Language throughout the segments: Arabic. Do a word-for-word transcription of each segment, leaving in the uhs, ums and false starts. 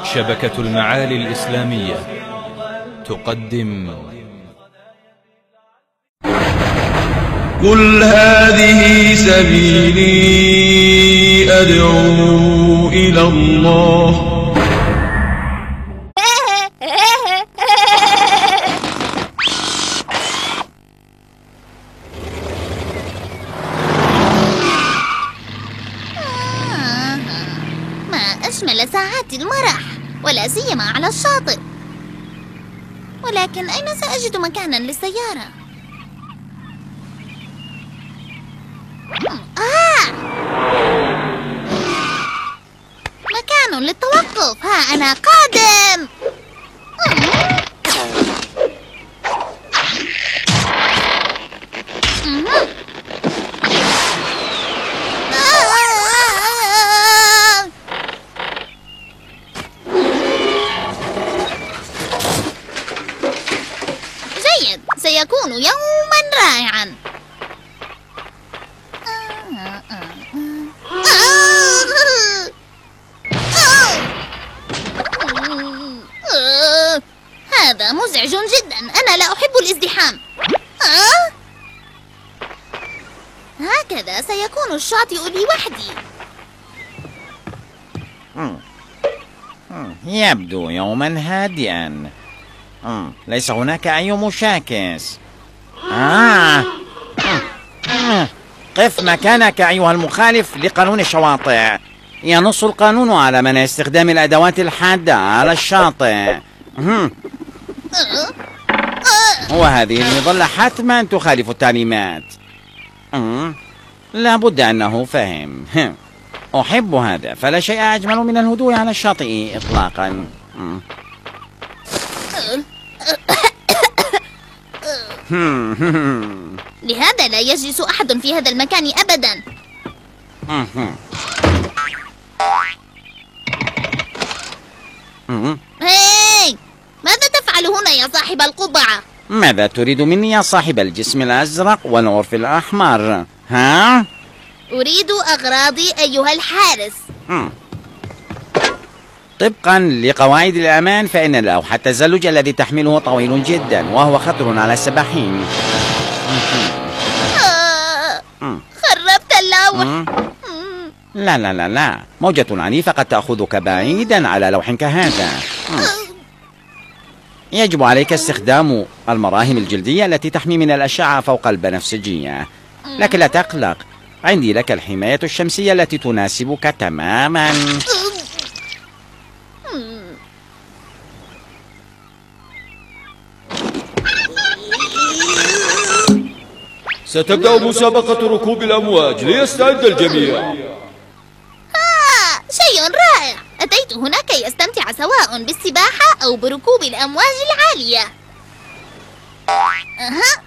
شبكة المعالي الإسلامية تقدم قل هذه سبيلي أدعو إلى الله ما أجمل ساعات المرح، ولا سيما على الشاطئ. ولكن أين سأجد مكانا للسيارة؟ آه! مكان للتوقف. ها أنا قادم. جيد، سيكون يوما رائعا. هذا مزعج جدا. أنا لا أحب الازدحام. هكذا سيكون الشاطئ لي وحدي. يبدو يوما هادئا. ليس هناك أي مشاكس. آه. قف مكانك أيها المخالف لقانون الشواطئ. ينص القانون على منع استخدام الأدوات الحادة على الشاطئ. وهذه المظلة حتما تخالف التعليمات. لا بد أنه فهم. أحب هذا، فلا شيء أجمل من الهدوء على الشاطئ إطلاقا. لهذا لا يجلس أحد في هذا المكان أبدا. هاي، ماذا تفعل هنا يا صاحب القبعة؟ ماذا تريد مني يا صاحب الجسم الأزرق والعرف الأحمر؟ ها؟ أريد أغراضي أيها الحارس. طبقا لقواعد الأمان فإن لوح التزلج الذي تحمله طويل جدا، وهو خطر على السباحين. خربت اللوح. لا لا لا لا، موجة عنيفة قد تأخذك بعيدا على لوح كهذا. يجب عليك استخدام المراهم الجلدية التي تحمي من الأشعة فوق البنفسجية. لكن لا تقلق، عندي لك الحماية الشمسية التي تناسبك تماما. ستبدأ مسابقة ركوب الأمواج، ليستعد الجميع. آه، شيء رائع. أتيت هنا كي أستمتع سواء بالسباحة أو بركوب الأمواج العالية. أها.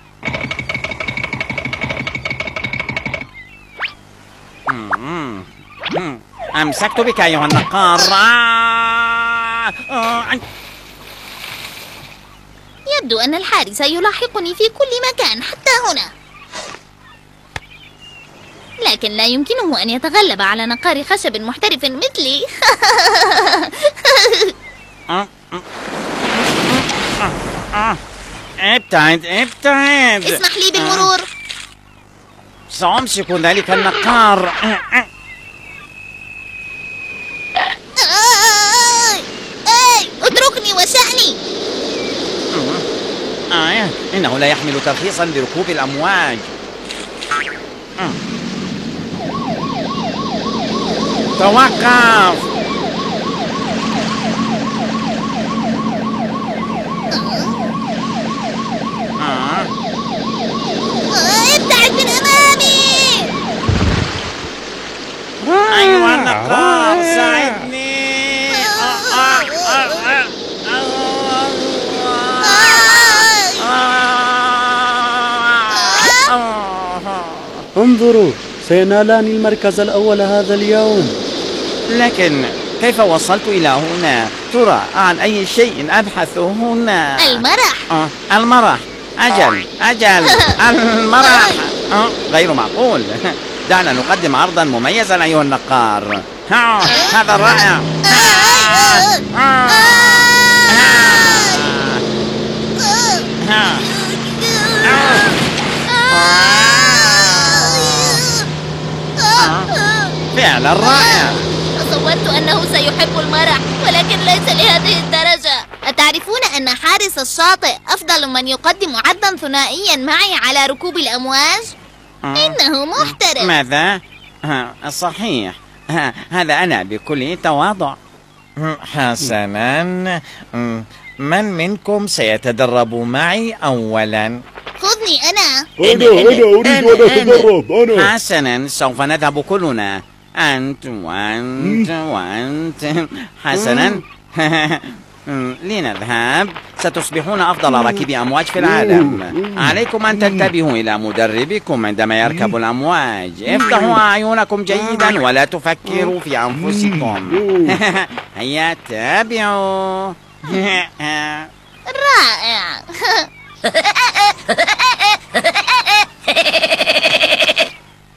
أمسكت بك أيها النقار. يبدو أن الحارس يلاحقني في كل مكان حتى هنا، لكن لا يمكنه أن يتغلب على نقار خشب محترف مثلي. ابتعد ابتعد. اسمح لي بالمرور. سأمسك ذلك النقار. أي، اتركني وشأني. آه، إنه لا يحمل ترخيصا لركوب الأمواج. توقف. آه. ابتعد من أمامي. أيها النقار، ساعدني. انظروا، سينالان المركز الأول هذا اليوم. لكن كيف وصلت إلى هنا؟ ترى عن أي شيء أبحث هنا؟ المرح. آه المرح. أجل أجل المرح. آه غير معقول. دعنا نقدم عرضا مميزا أيها النقار. ها هذا رائع. فعلا رائع. تصورت أنه سيحب المرح، ولكن ليس لهذه الدرجة. أتعرفون أن حارس الشاطئ أفضل من يقدم عرضا ثنائيا معي على ركوب الأمواج؟ إنه محترف. ماذا؟ ها صحيح. ها هذا أنا بكل تواضع. حسنا، من منكم سيتدرب معي أولا؟ خذني أنا. أنا أنا أريد أن أتدرب. أنا حسنا، سوف نذهب كلنا. أنت وأنت وأنت. حسنا. لنذهب. ستصبحون أفضل راكبي أمواج في العالم. عليكم أن تنتبهوا إلى مدربكم عندما يركب الأمواج. افتحوا أعينكم جيدا ولا تفكروا في أنفسكم. هيا تابعوا. رائع.